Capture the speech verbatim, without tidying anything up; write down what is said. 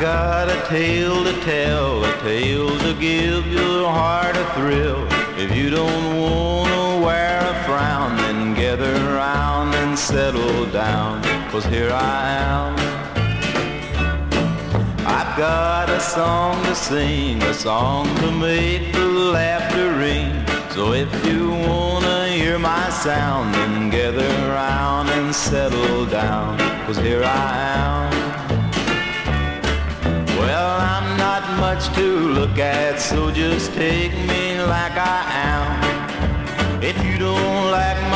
got a tale to tell, a tale to give your heart a thrill. If you don't wanna wear a frown, then gather round and settle down, 'cause here I am. I've got a song to sing, a song to make the laughter ring. So if you wanna hear my sound, then gather round and settle down, 'cause here I am. Well, I'm not much to look at, so just take me like I am. If you don't like my